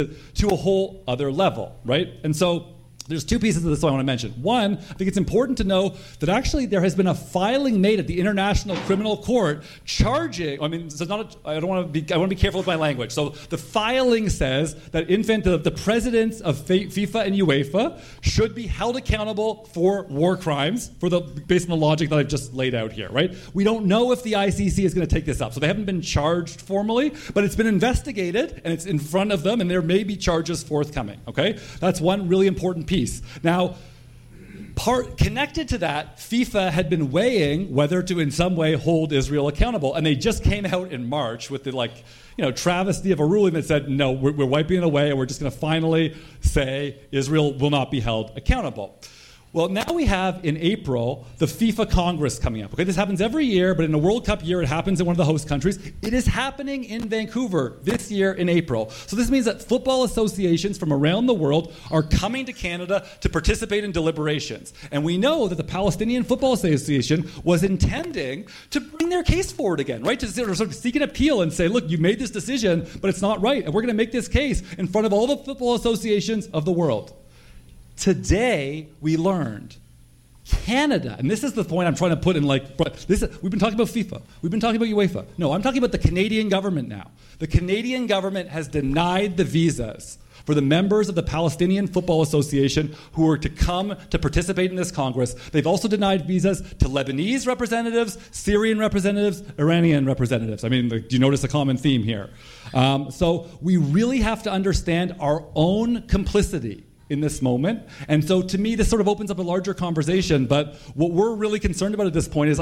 to a whole other level, right? And so there's two pieces of this I want to mention. One, I think it's important to know that actually there has been a filing made at the International Criminal Court charging, I mean, this is not I want to be careful with my language. So the filing says that the presidents of FIFA and UEFA should be held accountable for war crimes based on the logic that I've just laid out here, right? We don't know if the ICC is going to take this up. So they haven't been charged formally, but it's been investigated and it's in front of them and there may be charges forthcoming, okay? That's one really important piece. Now, connected to that, FIFA had been weighing whether to in some way hold Israel accountable, and they just came out in March with the travesty of a ruling that said, no, we're wiping it away and we're just going to finally say Israel will not be held accountable. Well, now we have in April the FIFA Congress coming up. Okay, this happens every year, but in a World Cup year, it happens in one of the host countries. It is happening in Vancouver this year in April. So this means that football associations from around the world are coming to Canada to participate in deliberations. And we know that the Palestinian Football Association was intending to bring their case forward again, right? To sort of seek an appeal and say, look, you made this decision, but it's not right. And we're going to make this case in front of all the football associations of the world. Today, we learned Canada, and this is the point I'm trying to put in we've been talking about FIFA, we've been talking about UEFA. No, I'm talking about the Canadian government now. The Canadian government has denied the visas for the members of the Palestinian Football Association who are to come to participate in this Congress. They've also denied visas to Lebanese representatives, Syrian representatives, Iranian representatives. I mean, do you notice a common theme here? So we really have to understand our own complicity in this moment. And so to me, this sort of opens up a larger conversation, but what we're really concerned about at this point is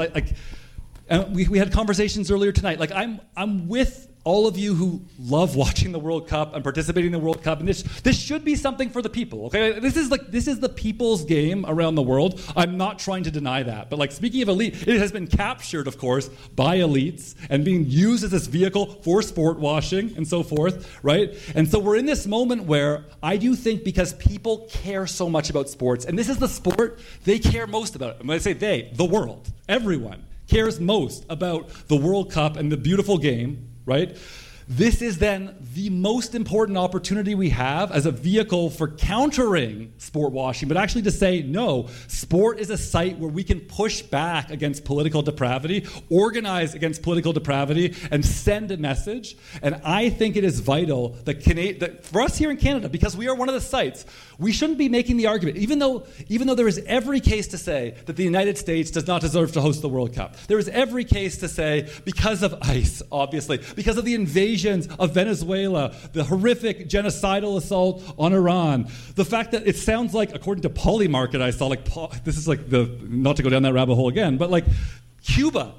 we had conversations earlier tonight. I'm with all of you who love watching the World Cup and participating in the World Cup, and this should be something for the people, okay? This is the people's game around the world. I'm not trying to deny that. But speaking of elite, it has been captured, of course, by elites and being used as this vehicle for sport washing and so forth, right? And so we're in this moment where I do think because people care so much about sports, and this is the sport they care most about. And when I say they, the world, everyone cares most about the World Cup and the beautiful game, right? This is then the most important opportunity we have as a vehicle for countering sport washing, but actually to say, no, sport is a site where we can push back against political depravity, organize against political depravity, and send a message. And I think it is vital that for us here in Canada, because we are one of the sites, we shouldn't be making the argument, even though there is every case to say that the United States does not deserve to host the World Cup. There is every case to say, because of ICE, obviously, because of the invasion of Venezuela, the horrific genocidal assault on Iran, the fact that it sounds like, according to Polymarket, I saw this is not to go down that rabbit hole again, but Cuba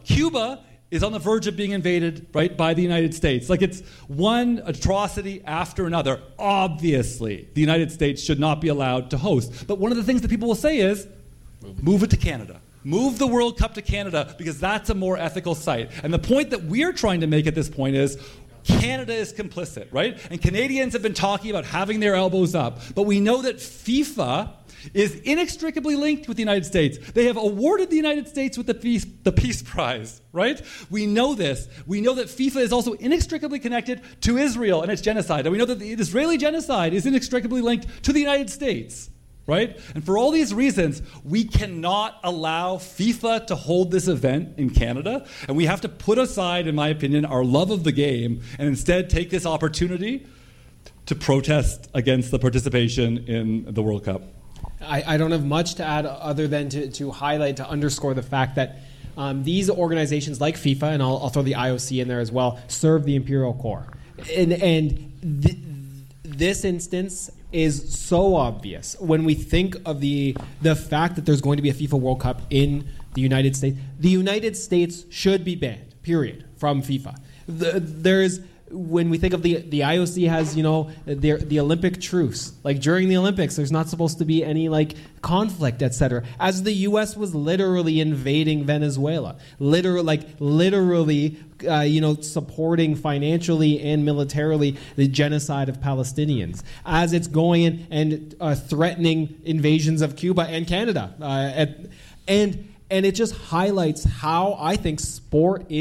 is on the verge of being invaded, right, by the United States. It's one atrocity after another. Obviously, the United States should not be allowed to host. But one of the things that people will say is, move it to Canada. Move the World Cup to Canada because that's a more ethical site. And the point that we're trying to make at this point is Canada is complicit, right? And Canadians have been talking about having their elbows up. But we know that FIFA is inextricably linked with the United States. They have awarded the United States with the Peace Prize, right? We know this. We know that FIFA is also inextricably connected to Israel and its genocide. And we know that the Israeli genocide is inextricably linked to the United States. Right? And for all these reasons, we cannot allow FIFA to hold this event in Canada, and we have to put aside, in my opinion, our love of the game and instead take this opportunity to protest against the participation in the World Cup. I don't have much to add other than to highlight, to underscore the fact that these organizations like FIFA, and I'll throw the IOC in there as well, serve the imperial core. This instance is so obvious when we think of the fact that there's going to be a FIFA World Cup in the United States. The United States should be banned, period, from FIFA. When we think of the IOC has, the Olympic truce. During the Olympics, there's not supposed to be any conflict, etc. As the U.S. was literally invading Venezuela, literally, supporting financially and militarily the genocide of Palestinians, as it's going in and threatening invasions of Cuba and Canada, and it just highlights how I think sport is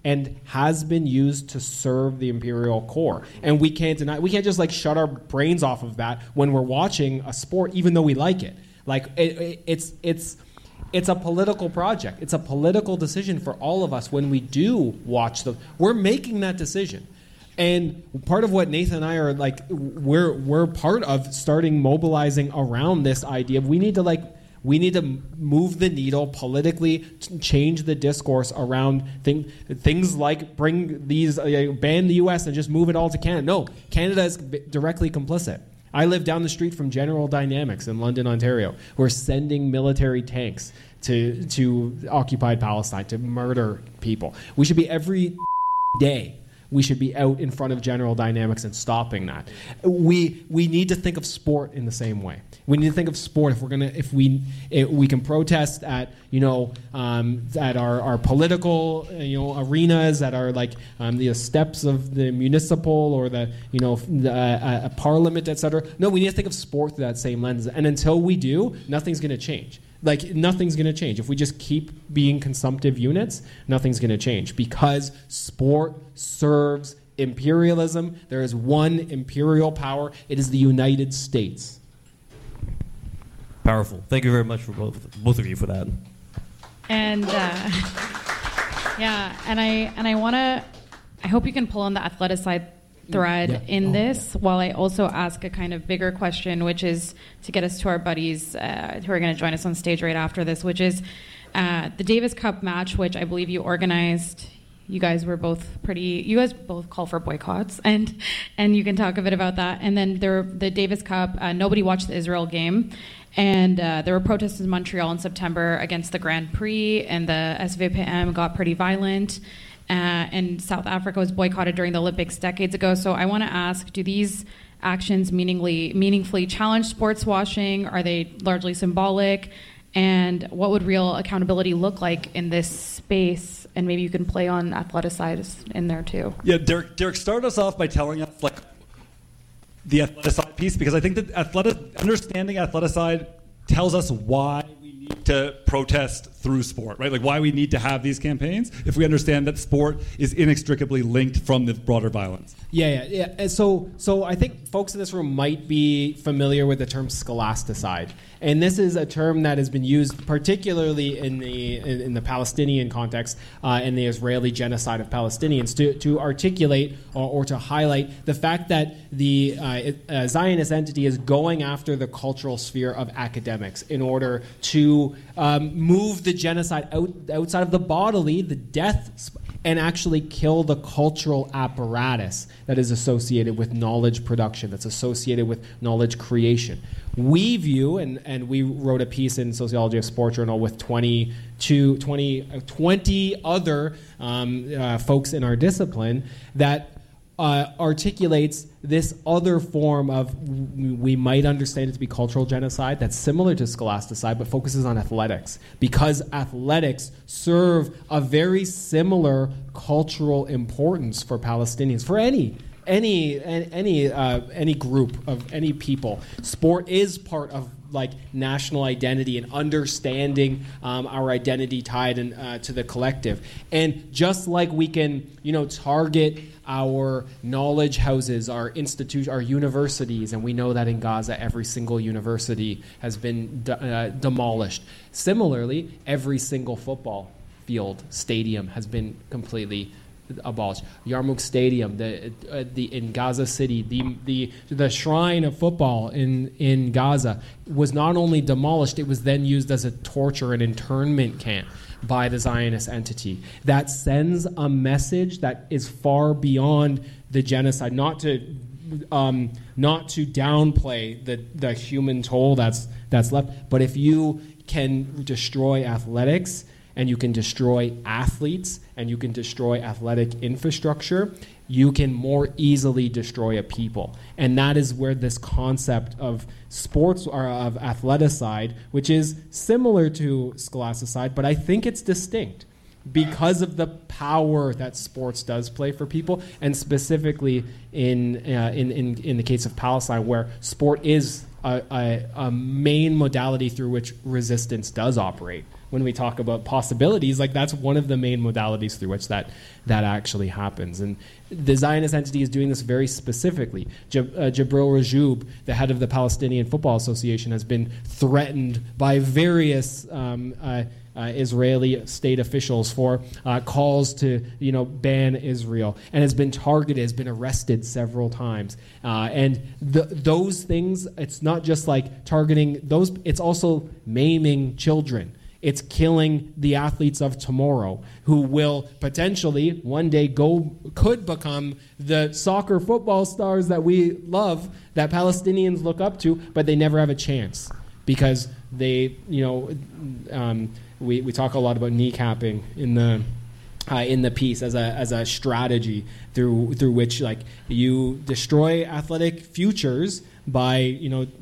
and has been used to serve the imperial core. And we can't deny, we can't just like shut our brains off of that when we're watching a sport, even though we like it. Like it's a political project. It's a political decision for all of us when we do watch them. We're making that decision. And part of what Nathan and I are like, we're part of starting mobilizing around this idea of we need to move the needle politically, change the discourse around things like ban the U.S. and just move it all to Canada. No, Canada is directly complicit. I live down the street from General Dynamics in London, Ontario. We're sending military tanks to occupied Palestine to murder people. We should be every day. We should be out in front of General Dynamics and stopping that. We need to think of sport in the same way. We need to think of sport if we can protest at at our political arenas, at our the steps of the municipal or a parliament, etc. No, we need to think of sport through that same lens. And until we do, nothing's going to change. Nothing's going to change. If we just keep being consumptive units, nothing's going to change because sport serves imperialism. There is one imperial power. It is the United States. Powerful. Thank you very much for both of you for that. And I hope you can pull on the athleticide thread in this, while I also ask a kind of bigger question, which is to get us to our buddies who are going to join us on stage right after this, which is the Davis Cup match, which I believe you organized. You guys both call for boycotts, and you can talk a bit about that. And then the Davis Cup, nobody watched the Israel game, and there were protests in Montreal in September against the Grand Prix, and the SVPM got pretty violent. And South Africa was boycotted during the Olympics decades ago. So I want to ask, do these actions meaningfully challenge sports washing? Are they largely symbolic? And what would real accountability look like in this space? And maybe you can play on athleticide in there too. Yeah, Derek started us off by telling us the athleticide piece, because I think that understanding athleticide tells us why we need to protest through sport, right? Why we need to have these campaigns if we understand that sport is inextricably linked from the broader violence. Yeah. And so I think folks in this room might be familiar with the term scholasticide. And this is a term that has been used particularly in the Palestinian context, in the Israeli genocide of Palestinians, to articulate or to highlight the fact that the Zionist entity is going after the cultural sphere of academics in order to move the genocide outside of the bodily, the death, and actually kill the cultural apparatus that is associated with knowledge production, that's associated with knowledge creation. We view, and we wrote a piece in Sociology of Sport Journal with 20 other folks in our discipline that articulates this other form of, we might understand it to be cultural genocide that's similar to scholasticide but focuses on athletics, because athletics serve a very similar cultural importance for Palestinians, for any group of any people. Sport is part of national identity and understanding our identity tied to the collective. And just like we can, target our knowledge houses, our universities, and we know that in Gaza every single university has been demolished. Similarly, every single football field, stadium has been completely abolished. Yarmouk Stadium, in Gaza City, the shrine of football in Gaza was not only demolished, it was then used as a torture and internment camp by the Zionist entity. That sends a message that is far beyond the genocide. Not to downplay the human toll that's left, but if you can destroy athletics, and you can destroy athletes, and you can destroy athletic infrastructure, you can more easily destroy a people. And that is where this concept of sports, or of athleticide, which is similar to scholasticide, but I think it's distinct because of the power that sports does play for people, and specifically in the case of Palestine, where sport is a main modality through which resistance does operate. when we talk about possibilities, like that's one of the main modalities through which that actually happens. And the Zionist entity is doing this very specifically. Jabril Rajoub, the head of the Palestinian Football Association, has been threatened by various Israeli state officials for calls to ban Israel, and has been targeted, has been arrested several times. And those things, it's not just like targeting those, it's also maiming children. It's killing the athletes of tomorrow who will potentially one day could become the soccer football stars that we love, that Palestinians look up to, but they never have a chance because they, we talk a lot about kneecapping in the piece as a strategy through which like you destroy athletic futures by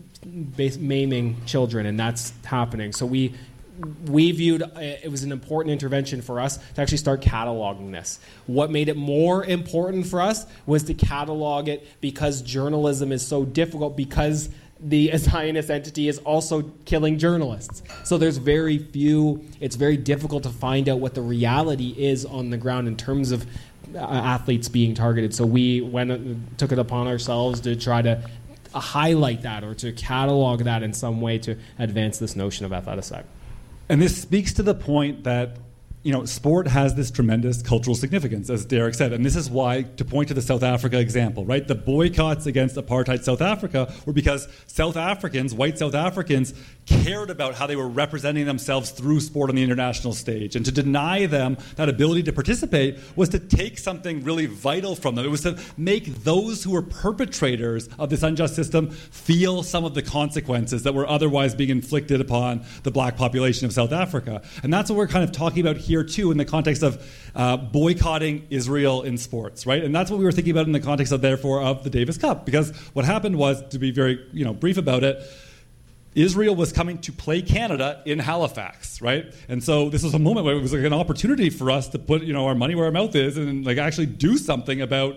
maiming children, and that's happening. So we viewed it was an important intervention for us to actually start cataloging this. What made it more important for us was to catalog it because journalism is so difficult, because the Zionist entity is also killing journalists. So there's very few, it's very difficult to find out what the reality is on the ground in terms of athletes being targeted. So we took it upon ourselves to try to highlight that or to catalog that in some way to advance this notion of athleticide. And this speaks to the point that sport has this tremendous cultural significance, as Derek said. And this is why, to point to the South Africa example, right? The boycotts against apartheid South Africa were because South Africans, white South Africans, cared about how they were representing themselves through sport on the international stage. And to deny them that ability to participate was to take something really vital from them. It was to make those who were perpetrators of this unjust system feel some of the consequences that were otherwise being inflicted upon the black population of South Africa. And that's what we're kind of talking about here too in the context of boycotting Israel in sports, right? And that's what we were thinking about in the context of, therefore, of the Davis Cup. Because what happened was, to be very brief about it, Israel was coming to play Canada in Halifax, right? And so this was a moment where it was like an opportunity for us to put our money where our mouth is and like actually do something about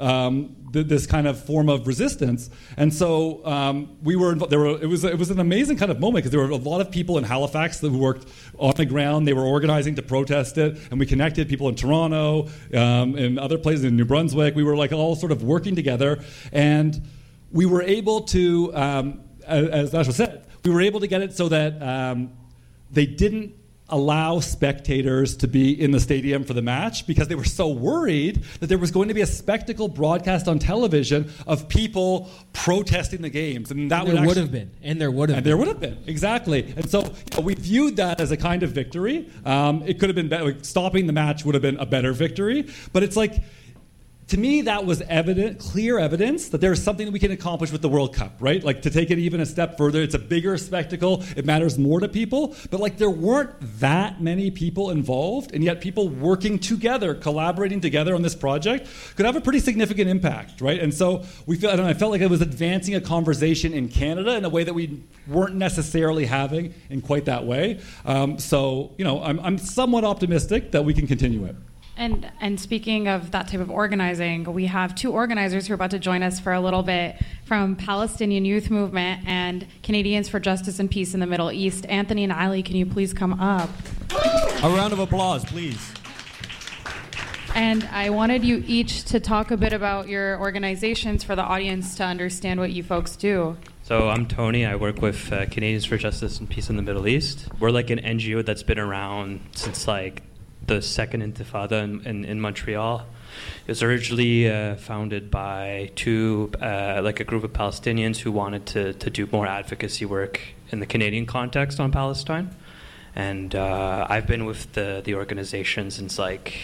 this kind of form of resistance. And so we were involved. It was an amazing kind of moment because there were a lot of people in Halifax who worked on the ground. They were organizing to protest it, and we connected people in Toronto and other places in New Brunswick. We were like all sort of working together, and we were able to, as Nashua said, we were able to get it so that they didn't allow spectators to be in the stadium for the match because they were so worried that there was going to be a spectacle broadcast on television of people protesting the games. And that there would have been. Exactly. And so we viewed that as a kind of victory. It could have been better. Like, stopping the match would have been a better victory. But it's like, to me, that was clear evidence that there is something that we can accomplish with the World Cup, right? Like, to take it even a step further, it's a bigger spectacle. It matters more to people. But, like, there weren't that many people involved, and yet people working together, collaborating together on this project could have a pretty significant impact, right? And so I felt like it was advancing a conversation in Canada in a way that we weren't necessarily having in quite that way. I'm somewhat optimistic that we can continue it. And speaking of that type of organizing, we have two organizers who are about to join us for a little bit from Palestinian Youth Movement and Canadians for Justice and Peace in the Middle East. Anthony and Ali, can you please come up? A round of applause, please. And I wanted you each to talk a bit about your organizations for the audience to understand what you folks do. So I'm Tony. I work with Canadians for Justice and Peace in the Middle East. We're like an NGO that's been around since like the second Intifada in Montreal. It was originally founded by a group of Palestinians who wanted to do more advocacy work in the Canadian context on Palestine. And I've been with the organization since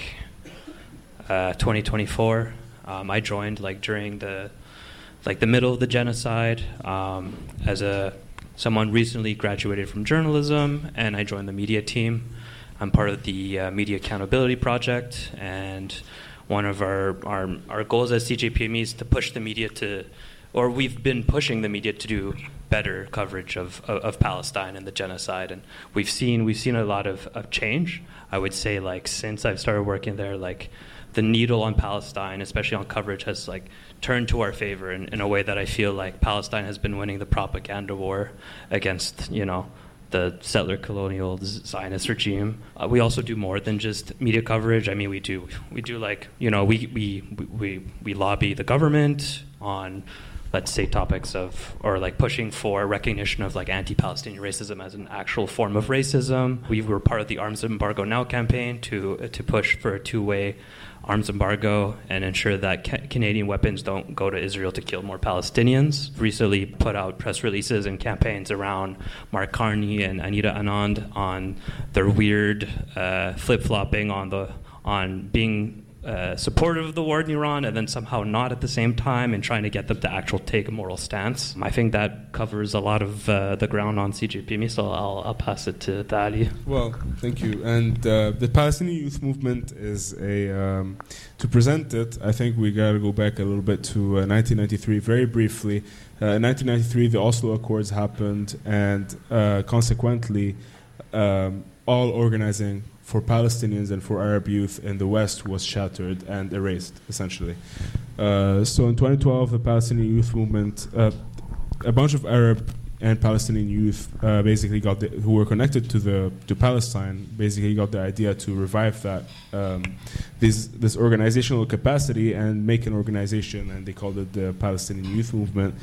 2024. I joined during the middle of the genocide as someone recently graduated from journalism, and I joined the media team. I'm part of the Media Accountability Project, and one of our goals as CJPME is to push the media we've been pushing the media to do better coverage of Palestine and the genocide, and we've seen a lot of change. I would say since I've started working there, the needle on Palestine, especially on coverage, has turned to our favor in a way that I feel like Palestine has been winning the propaganda war against the settler colonial Zionist regime. We also do more than just media coverage. I mean, we do like, you know, we lobby the government on, let's say, topics of, or like pushing for recognition of like anti-Palestinian racism as an actual form of racism. We were part of the Arms Embargo Now campaign to push for a two-way arms embargo and ensure that Canadian weapons don't go to Israel to kill more Palestinians. Recently put out press releases and campaigns around Mark Carney and Anita Anand on their weird flip-flopping on being supportive of the war in Iran and then somehow not at the same time, and trying to get them to actually take a moral stance. I think that covers a lot of the ground on CJPME, so I'll pass it to Ali. Well, thank you. And the Palestinian Youth Movement is to present it, I think we got to go back a little bit to 1993, very briefly. In 1993, the Oslo Accords happened, and consequently, all organizing for Palestinians and for Arab youth in the West was shattered and erased, essentially. So in 2012, the Palestinian Youth Movement, a bunch of Arab and Palestinian youth basically who were connected to Palestine, basically got the idea to revive that this organizational capacity and make an organization, and they called it the Palestinian Youth Movement.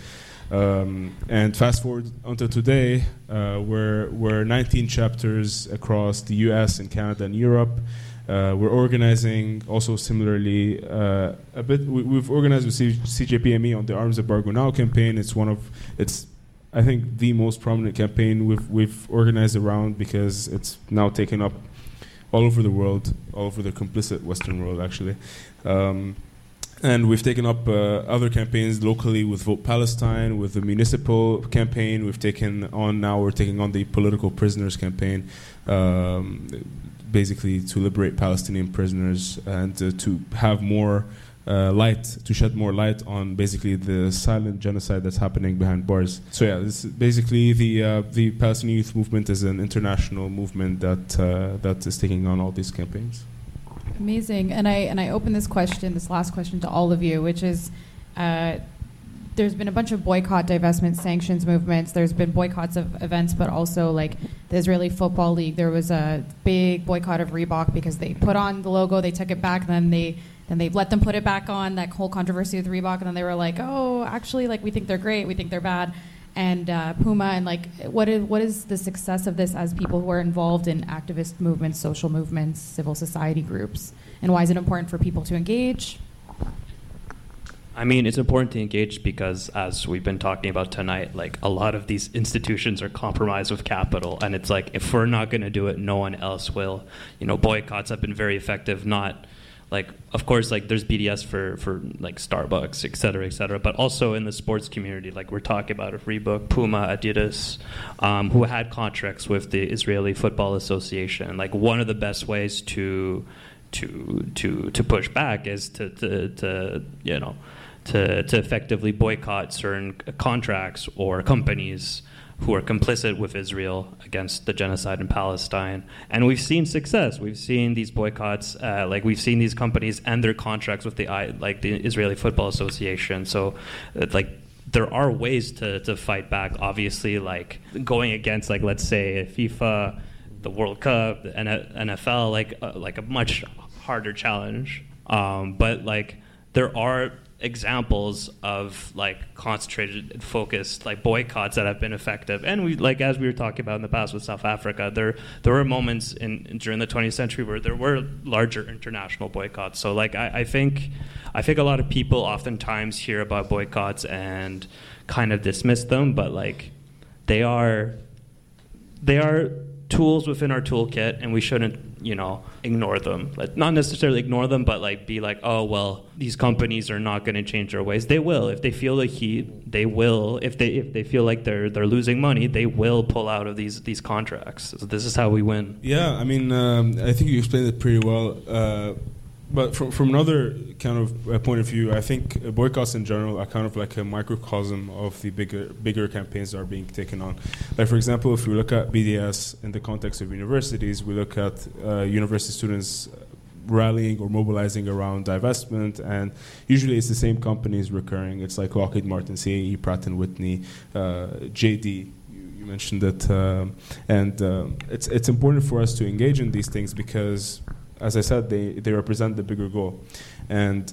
And fast forward until today, we're 19 chapters across the US and Canada and Europe. We're organizing also similarly a bit. We've organized with CJPME on the Arms Embargo Now campaign. It's I think the most prominent campaign we've organized around, because it's now taken up all over the world, all over the complicit Western world actually. And we've taken up other campaigns locally with Vote Palestine, with the municipal campaign. We're taking on the political prisoners campaign, basically to liberate Palestinian prisoners and to have more to shed more light on basically the silent genocide that's happening behind bars. So yeah, this is basically the Palestinian Youth Movement is an international movement that is taking on all these campaigns. Amazing. And I open this last question to all of you, which is, there's been a bunch of boycott, divestment, sanctions movements. There's been boycotts of events, but also like the Israeli Football League. There was a big boycott of Reebok because they put on the logo, they took it back, and then they let them put it back on, that whole controversy with Reebok, and then they were like, oh, actually, like, we think they're great, we think they're bad. And Puma, and like, what is the success of this as people who are involved in activist movements, social movements, civil society groups, and why is it important for people to engage? I mean, it's important to engage because, as we've been talking about tonight, like, a lot of these institutions are compromised with capital, and it's like, if we're not going to do it, no one else will. You know, boycotts have been very effective, not... Like, of course, like, there's BDS for like Starbucks, et cetera, but also in the sports community, like we're talking about Reebok, Puma, Adidas, who had contracts with the Israeli Football Association. Like, one of the best ways to push back is to effectively boycott certain contracts or companies who are complicit with Israel against the genocide in Palestine. And we've seen success. We've seen these boycotts, we've seen these companies end their contracts with the Israeli Football Association. So, there are ways to fight back, obviously, like going against, like, let's say, FIFA, the World Cup, the NFL, like a much harder challenge. But, like, there are examples of like concentrated and focused like boycotts that have been effective, and we, like, as we were talking about in the past with South Africa, there were moments during the 20th century where there were larger international boycotts. So like I think a lot of people oftentimes hear about boycotts and kind of dismiss them, but like they are tools within our toolkit, and we shouldn't, ignore them. Like, not necessarily ignore them, but like be like, oh, well, these companies are not going to change their ways. They will. If they feel the heat, they will. If they feel like they're losing money, they will pull out of these contracts. So this is how we win. Yeah, I mean, I think you explained it pretty well. But from another kind of point of view, I think boycotts in general are kind of like a microcosm of the bigger campaigns that are being taken on. Like, for example, if we look at BDS in the context of universities, we look at university students rallying or mobilizing around divestment, and usually it's the same companies recurring. It's like Lockheed Martin, CAE, Pratt & Whitney, JD. You mentioned it, it's important for us to engage in these things because, as I said, they represent the bigger goal, and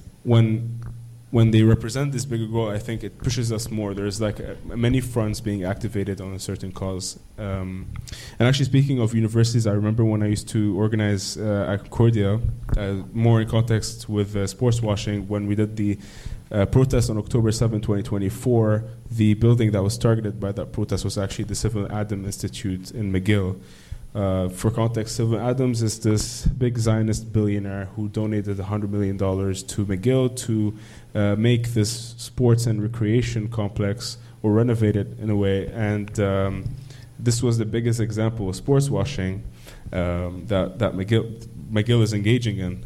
when they represent this bigger goal, I think it pushes us more. There's like many fronts being activated on a certain cause. And actually, speaking of universities, I remember when I used to organize at Concordia, more in context with sports washing, when we did the protest on October 7, 2024, the building that was targeted by that protest was actually the Sylvan Adams Institute in McGill. For context, Sylvan Adams is this big Zionist billionaire who donated $100 million to McGill to make this sports and recreation complex, or renovate it in a way. And this was the biggest example of sports washing that McGill is engaging in.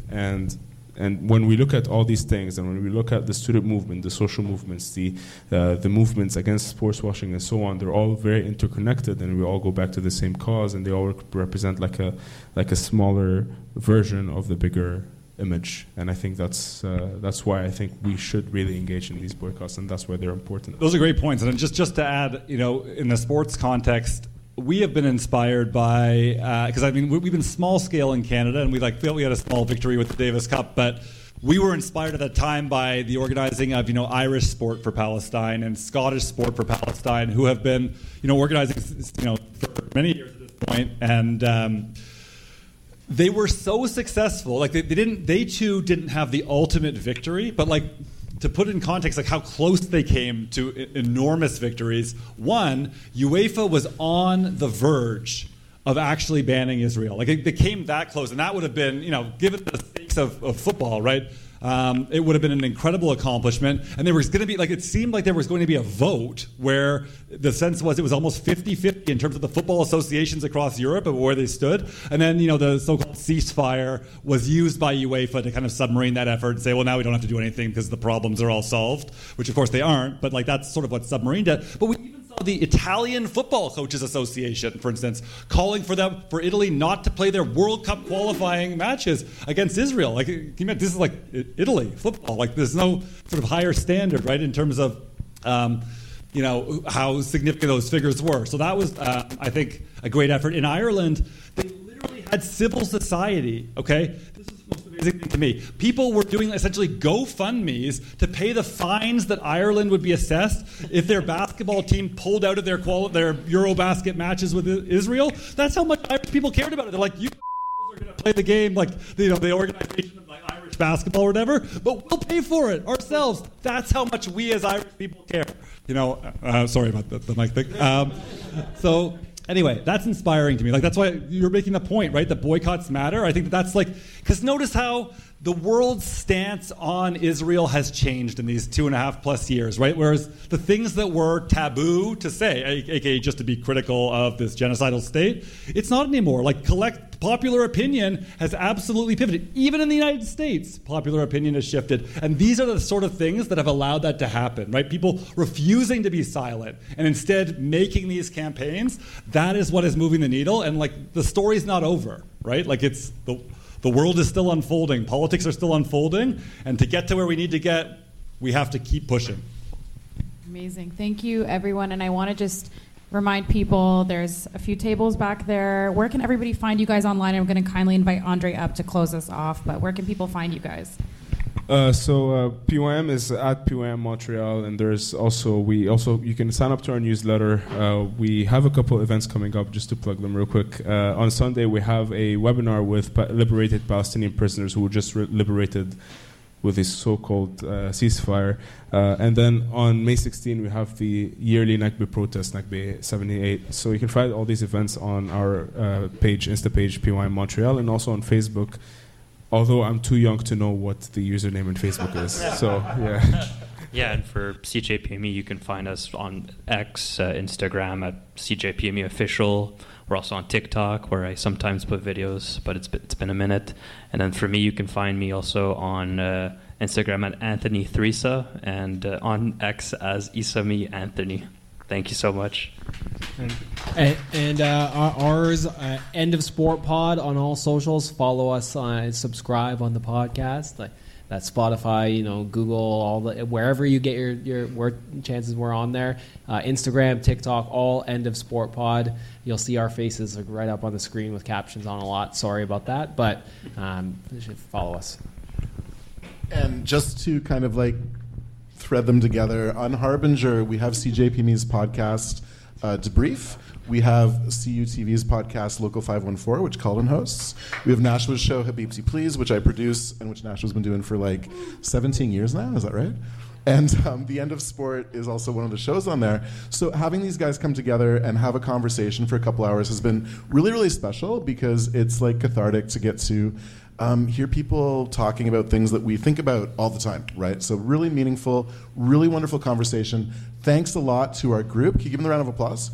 And when we look at all these things, and when we look at the student movement, the social movements, the movements against sports washing and so on, they're all very interconnected, and we all go back to the same cause, and they all represent like a smaller version of the bigger image. And I think that's why I think we should really engage in these boycotts, and that's why they're important. Those are great points. And just to add, in the sports context, we have been inspired by, because we've been small scale in Canada, and we feel we had a small victory with the Davis Cup, but we were inspired at that time by the organizing of Irish Sport for Palestine and Scottish Sport for Palestine, who have been organizing for many years at this point, and they were so successful. They too didn't have the ultimate victory, but to put it in context, how close they came to enormous victories. One, UEFA was on the verge of actually banning Israel. They came that close, and that would have been, given the stakes of football, right? It would have been an incredible accomplishment. And there was going to be, it seemed like there was going to be a vote where the sense was it was almost 50-50 in terms of the football associations across Europe and where they stood. And then, the so-called ceasefire was used by UEFA to kind of submarine that effort and say, well, now we don't have to do anything because the problems are all solved, which of course they aren't. But that's sort of what submarined it. But we even saw the Italian Football Coaches Association, for instance, calling for Italy not to play their World Cup qualifying matches against Israel. This is like Italy football. There's no sort of higher standard, right, in terms of how significant those figures were. So that was, I think, a great effort. In Ireland, they literally had civil society. Okay, this is the most amazing thing to me. People were doing essentially GoFundMes to pay the fines that Ireland would be assessed if their basketball team pulled out of their Eurobasket matches with Israel. That's how much Irish people cared about it. They're like, you are going to play the game, the organization of Irish basketball or whatever, but we'll pay for it ourselves. That's how much we as Irish people care. Sorry about the mic thing. So anyway, that's inspiring to me. That's why you're making the point, right? That boycotts matter. I think that's because notice how the world's stance on Israel has changed in these 2.5+ years, right? Whereas the things that were taboo to say, aka just to be critical of this genocidal state, it's not anymore. Popular opinion has absolutely pivoted. Even in the United States, popular opinion has shifted. And these are the sort of things that have allowed that to happen, right? People refusing to be silent and instead making these campaigns. That is what is moving the needle. And the story's not over, right? It's the world is still unfolding. Politics are still unfolding. And to get to where we need to get, we have to keep pushing. Amazing. Thank you, everyone. And I want to just remind people there's a few tables back there. Where can everybody find you guys online? I'm going to kindly invite Andre up to close us off. But where can people find you guys? PYM is at PYM Montreal, and there's also you can sign up to our newsletter. We have a couple events coming up, just to plug them real quick. On Sunday we have a webinar with liberated Palestinian prisoners who were just liberated with this so-called ceasefire. And then on May 16 we have the yearly Nakba protest, Nakba 78. So you can find all these events on our page, Insta page, PYM Montreal, and also on Facebook. Although I'm too young to know what the username on Facebook is. So, yeah. Yeah, and for CJPME, you can find us on X, Instagram at CJPME Official. We're also on TikTok, where I sometimes put videos, but it's been a minute. And then for me, you can find me also on Instagram at Anthony Theresa and on X as Isami Anthony. Thank you so much. And ours, End of Sport Pod on all socials. Follow us, subscribe on the podcast. That's Spotify, Google, wherever you get your where chances we're on there. Instagram, TikTok, all End of Sport Pod. You'll see our faces right up on the screen with captions on a lot. Sorry about that, but you should follow us. And just to kind of thread them together, on Harbinger, we have CJPME's podcast, Debrief. We have CUTV's podcast, Local 514, which Calden hosts. We have Nashua's show, Habibti Please, which I produce and which Nashua's been doing for 17 years now. Is that right? And The End of Sport is also one of the shows on there. So having these guys come together and have a conversation for a couple hours has been really, really special because it's cathartic to get to hear people talking about things that we think about all the time, right? So really meaningful, really wonderful conversation. Thanks a lot to our group. Can you give them a round of applause?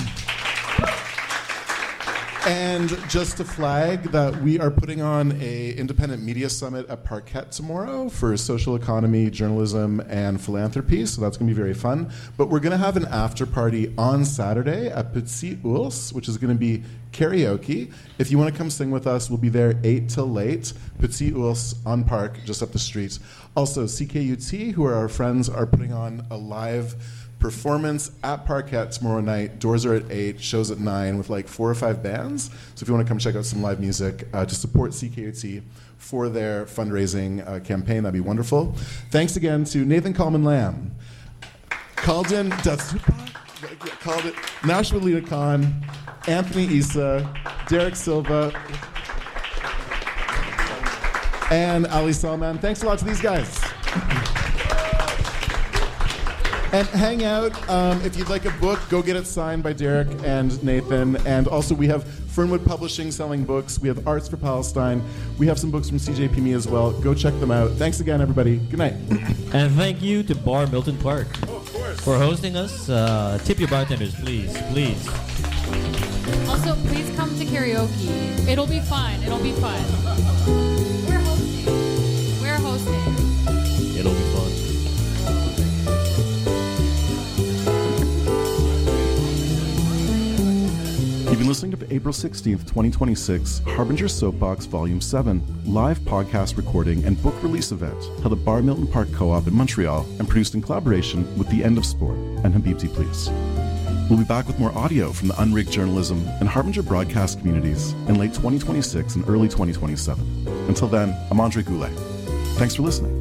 And just to flag that we are putting on a independent media summit at Parquet tomorrow for social economy, journalism, and philanthropy. So that's going to be very fun. But we're going to have an after party on Saturday at Petit Ours, which is going to be karaoke. If you want to come sing with us, we'll be there 8 till late. Petit Ours on Park, just up the street. Also, CKUT, who are our friends, are putting on a live performance at Parquet tomorrow night. Doors are at 8, shows at 9 with 4 or 5 bands. So if you want to come check out some live music to support CKUT for their fundraising campaign, that'd be wonderful. Thanks again to Nathan Coleman-Lamb, Calden Datsupa, Nashua Lita Khan, Anthony Issa, Derek Silva, and Ali Salman. Thanks a lot to these guys. And hang out. If you'd like a book, go get it signed by Derek and Nathan. And also we have Fernwood Publishing selling books. We have Arts for Palestine. We have some books from CJPME as well. Go check them out. Thanks again, everybody. Good night. And thank you to Bar Milton Park for hosting us. Tip your bartenders, please. Also, please come to karaoke. It'll be fun. We're hosting. It'll be fun. You've been listening to April 16th, 2026, Harbinger Soapbox Volume 7, live podcast recording and book release event held at Bar Milton Park Co-op in Montreal and produced in collaboration with The End of Sport and Habibti Please. We'll be back with more audio from the Unrigged Journalism and Harbinger broadcast communities in late 2026 and early 2027. Until then, I'm Andre Goulet. Thanks for listening.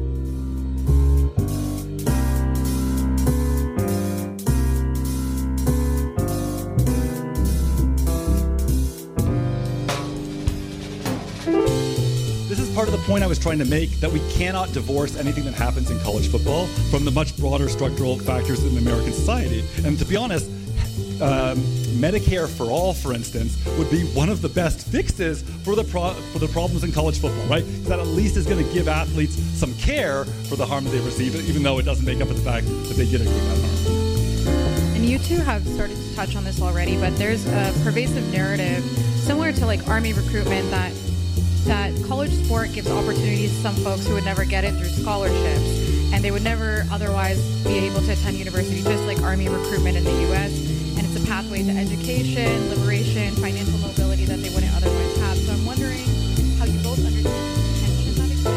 Part of the point I was trying to make, that we cannot divorce anything that happens in college football from the much broader structural factors in American society. And to be honest, Medicare for all, for instance, would be one of the best fixes for the problems in college football, right? That at least is going to give athletes some care for the harm that they receive, even though it doesn't make up for the fact that they get a good harm. And you two have started to touch on this already, but there's a pervasive narrative similar to Army recruitment that college sport gives opportunities to some folks who would never get it through scholarships, and they would never otherwise be able to attend university, just like Army recruitment in the U.S. And it's a pathway to education, liberation, financial mobility that they wouldn't otherwise have. So I'm wondering how you both understand the tension that exists.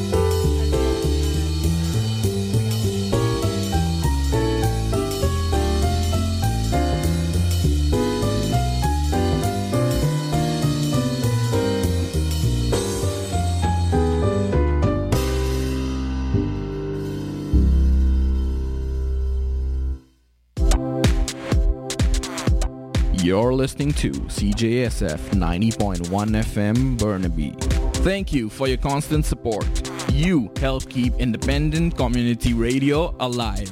You're listening to CJSF 90.1 FM Burnaby. Thank you for your constant support. You help keep independent community radio alive.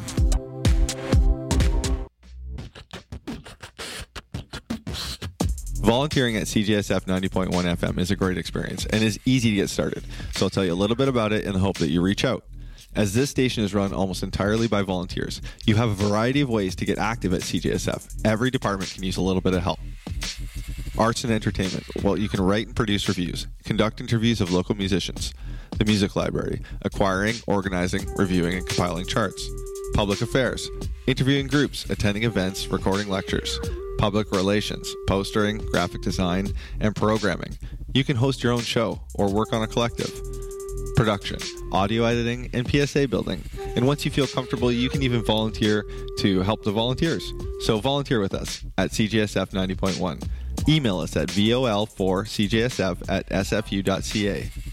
Volunteering at CJSF 90.1 FM is a great experience and is easy to get started. So I'll tell you a little bit about it in the hope that you reach out. As this station is run almost entirely by volunteers, you have a variety of ways to get active at CJSF. Every department can use a little bit of help. Arts and entertainment. Well, you can write and produce reviews, conduct interviews of local musicians, the music library, acquiring, organizing, reviewing, and compiling charts. Public affairs. Interviewing groups, attending events, recording lectures. Public relations, postering, graphic design, and programming. You can host your own show or work on a collective. production, audio editing, and PSA building. And once you feel comfortable, you can even volunteer to help the volunteers. So volunteer with us at CJSF 90.1. Email us at vol4cjsf@sfu.ca.